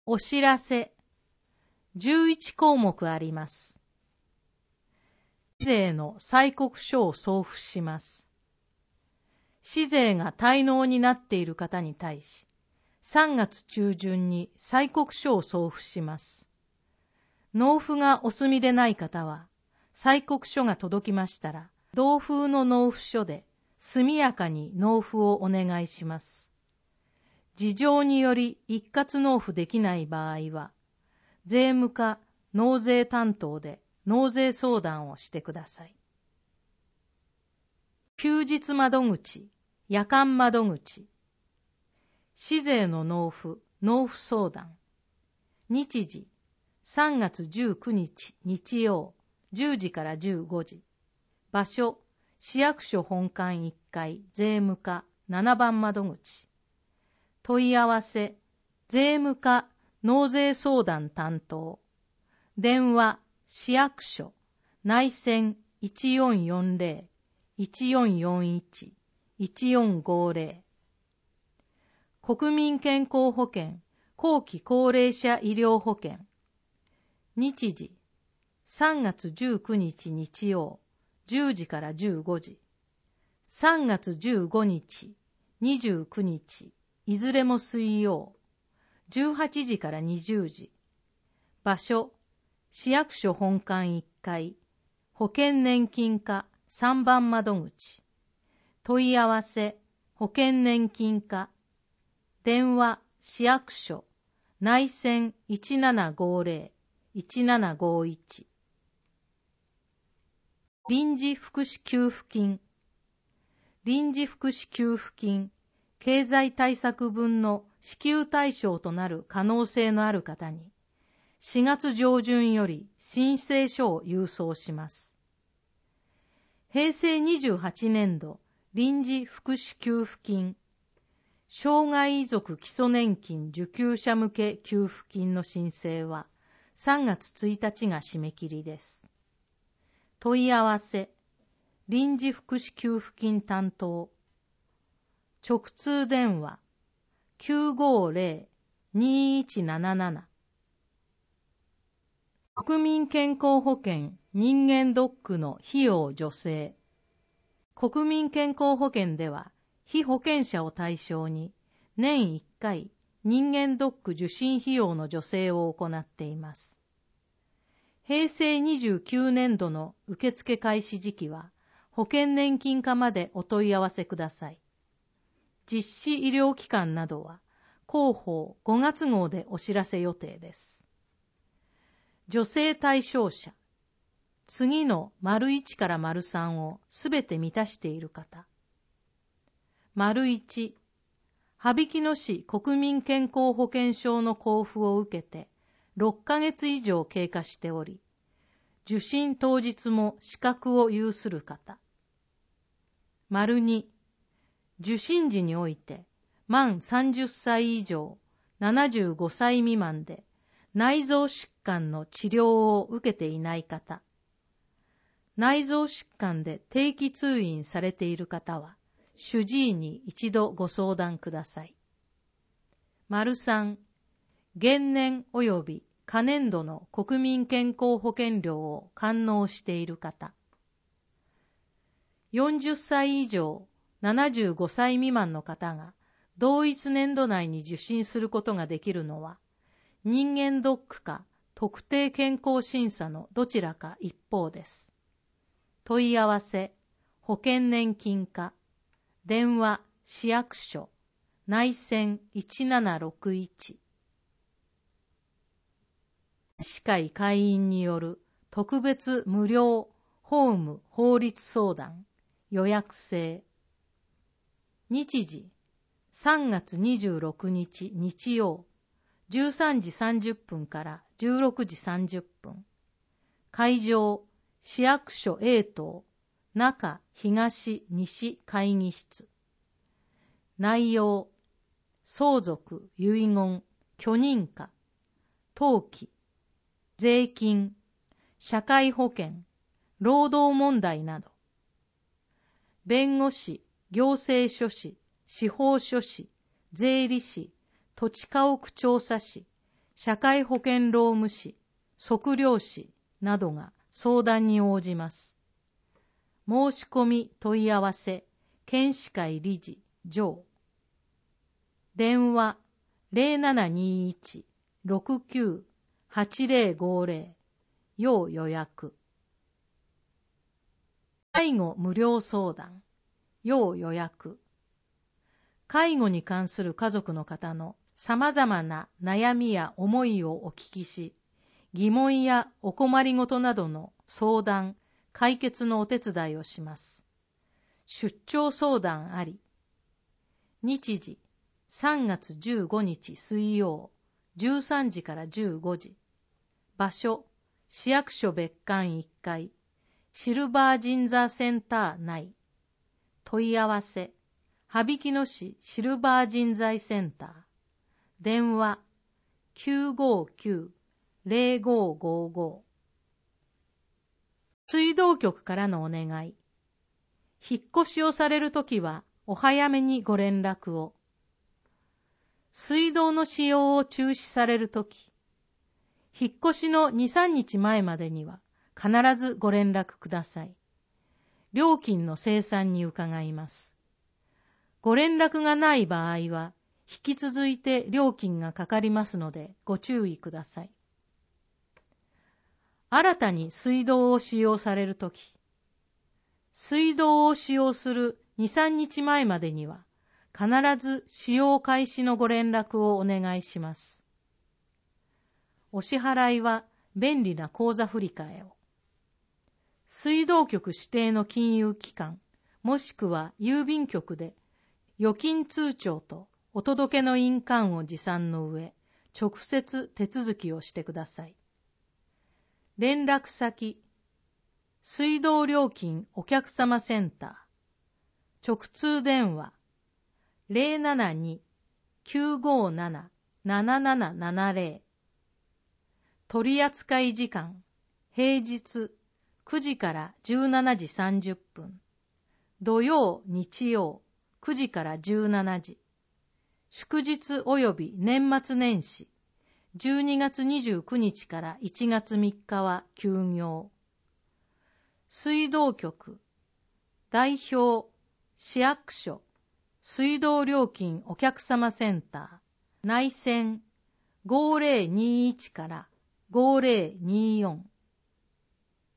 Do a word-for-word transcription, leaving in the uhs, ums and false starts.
お知らせ。じゅういちこうもくあります。市税の催告書を送付します。市税が滞納になっている方に対し、さんがつちゅうじゅんに催告書を送付します。納付がお済みでない方は、催告書が届きましたら、同封の納付書で速やかに納付をお願いします。事情により一括納付できない場合は、税務課納税担当で納税相談をしてください。休日窓口、夜間窓口、市税の納付、納付相談。日時、さんがつじゅうくにち日曜、じゅうじからじゅうごじ。場所、市役所本館いっかい、税務課ななばん窓口。問い合わせ、税務課納税相談担当。電話、市役所、内線いちよんよんぜろ、いちよんよんいち、いちよんごぜろ。国民健康保険、後期高齢者医療保険。日時、さんがつじゅうくにち日曜、じゅうじからじゅうごじ。さんがつじゅうごにち、にじゅうくにち、いずれも水曜、じゅうはちじからにじゅうじ。場所、市役所本館いっかい、保険年金課さんばん窓口。問い合わせ、保険年金課。電話、市役所、内線いちななごぜろ、いちななごいち。臨時福祉給付金。臨時福祉給付金、経済対策分の支給対象となる可能性のある方に、しがつじょうじゅんより申請書を郵送します。へいせいにじゅうはちねんど臨時福祉給付金、障害遺族基礎年金受給者向け給付金の申請はさんがつついたちが締め切りです。問い合わせ、臨時福祉給付金担当。直通電話 きゅうごぜろ にいちなななな。国民健康保険人間ドックの費用助成。国民健康保険では、被保険者を対象に年いっかい人間ドック受診費用の助成を行っています。へいせいにじゅうきゅうねんどの受付開始時期は、保険年金課までお問い合わせください。実施医療機関などは広報ごがつごうでお知らせ予定です。助成対象者、次の丸いちから丸さんをすべて満たしている方。丸いち、羽曳野市国民健康保険証の交付を受けてろっかげつ以上経過しており、受診当日も資格を有する方。丸に、受診時において満さんじゅっさい以上ななじゅうごさい未満で内臓疾患の治療を受けていない方。内臓疾患で定期通院されている方は主治医に一度ご相談ください。丸さん、現年及び可年度の国民健康保険料を完納している方。よんじゅっさい以上ななじゅうごさい未満の方が同一年度内に受診することができるのは、人間ドックか特定健康審査のどちらか一方です。問い合わせ、保険年金課、電話、市役所、内線いちななろくいち。歯科医会員による特別無料法務法律相談、予約制。日時、さんがつにじゅうろくにち日曜、じゅうさんじさんじゅっぷんからじゅうろくじさんじゅっぷん。会場、市役所 A 棟、中東西会議室。内容、相続、遺言、許認可、登記、税金、社会保険、労働問題など。弁護士、行政書士、司法書士、税理士、土地家屋調査士、 社会保険労務士、測量士などが相談に応じます。申し込み問い合わせ、検視会理事、上。電話 ゼロななにいち ろくきゅう はちゼロごゼロ 要予約。介護無料相談、要予約。介護に関する家族の方のさまざまな悩みや思いをお聞きし、疑問やお困りごとなどの相談、解決のお手伝いをします。出張相談あり。日時、さんがつじゅうごにち水曜、じゅうさんじからじゅうごじ。場所、市役所別館いっかい、シルバー銀座センター内。問い合わせ、羽曳野市シルバー人材センター。電話、きゅうごきゅう ゼロごごご。水道局からのお願い。引っ越しをされるときはお早めにご連絡を。水道の使用を中止されるとき、引っ越しのに、さんにちまえまでには必ずご連絡ください。料金の精算に伺います。ご連絡がない場合は、引き続いて料金がかかりますのでご注意ください。新たに水道を使用されるとき、水道を使用するに、さんにちまえまでには、必ず使用開始のご連絡をお願いします。お支払いは便利な口座振替を。水道局指定の金融機関、もしくは郵便局で預金通帳とお届けの印鑑を持参の上、直接手続きをしてください。連絡先、水道料金お客様センター、直通電話、ゼロななに きゅうごなな ななななななゼロ。取扱時間、平日くじからじゅうしちじさんじゅっぷん、土曜、日曜くじからじゅうしちじ、祝日及び年末年始、じゅうにがつにじゅうくにちからいちがつみっかは休業。水道局、代表、市役所、水道料金お客様センター、内線ごゼロにいちからごゼロによん。